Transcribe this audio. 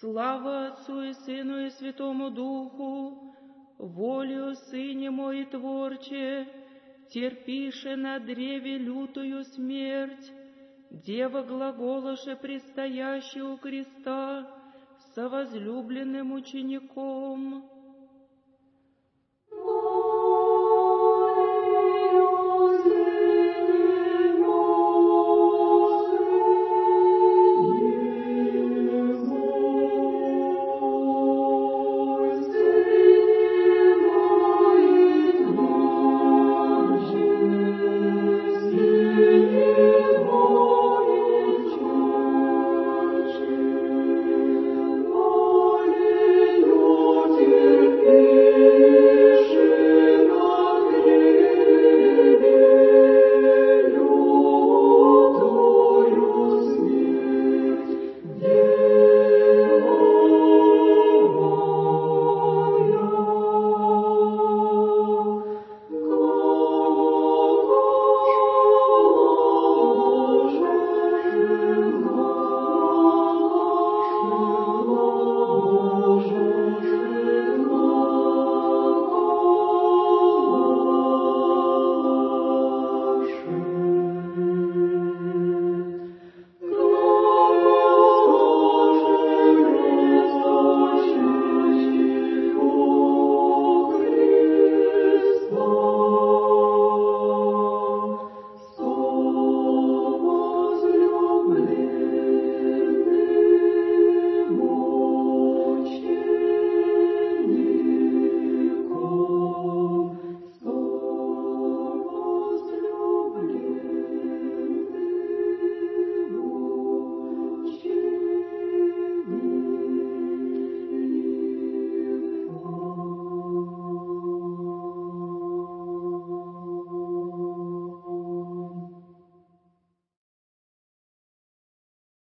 Слава Отцу и Сыну и Святому Духу, волею Сыне мой творче, терпише на древе лютую смерть, Дева глаголоше предстоящую у креста со возлюбленным учеником.